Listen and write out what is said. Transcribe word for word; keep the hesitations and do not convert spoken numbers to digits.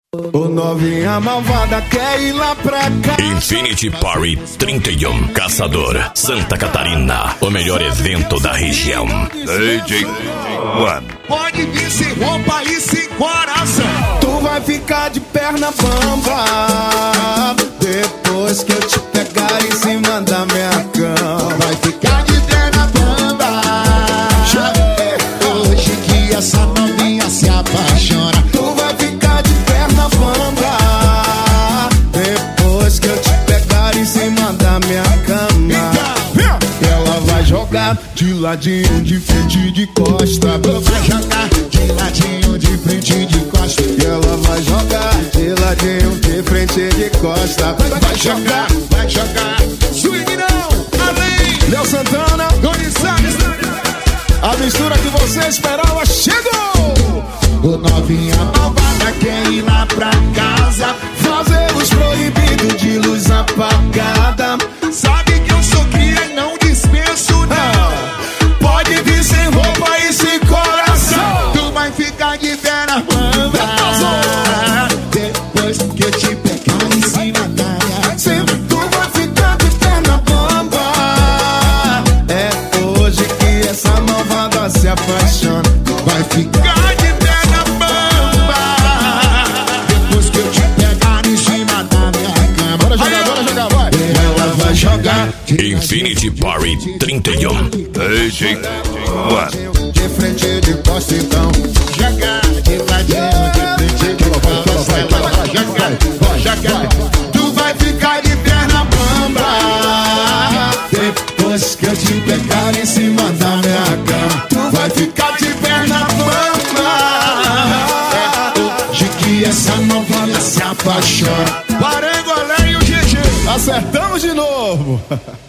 O novinha malvada quer ir lá pra cá. Infinity Party trinta e um, Caçador, Santa Catarina. O melhor evento da região. D J One. Pode vir sem roupa e sem coração. Tu vai ficar de perna bamba depois que eu te pegar em cima da minha cama. Vai ficar de perna bamba hoje que essa novinha se apaixona. Tu vai ficar de perna bamba depois que eu te pegar em cima da minha cama. Ela vai jogar de ladinho, de frente, de costa. Vai jogar de ladinho, de frente, de costa. E ela vai jogar de ladinho, de frente, de costa. Vai jogar, vai jogar. Swing não, além. Léo Santana, Doni Salles. a mistura que você esperava chegou. O novinha malvada quer ir lá pra casa, Fazer os proibidos de luz apagada. sabe que eu sou cria e não dispenso não. Pode vir sem roupa e sem coração. Tu vai ficar de perna bamba depois que eu te pegar em cima da minha Sim, cama. tu vai ficar de perna bamba. É hoje que essa malvada se apaixona. Vai ficar de perna bamba depois que eu te pegar em cima da minha cama. Bora jogar, bora jogar, vai. Ela vai jogar Infinity Party trinta e um. D J One. De frente, de costa, então. jogar de ladinho, de frente, de costa. Ela vai jogar, vai jogar. Tu vai ficar de perna bamba depois que eu te pegar em cima da minha cama. Tu vai ficar de perna bamba. É hoje que essa novinha se apaixona. Parangolé e o G G. Acertamos de novo.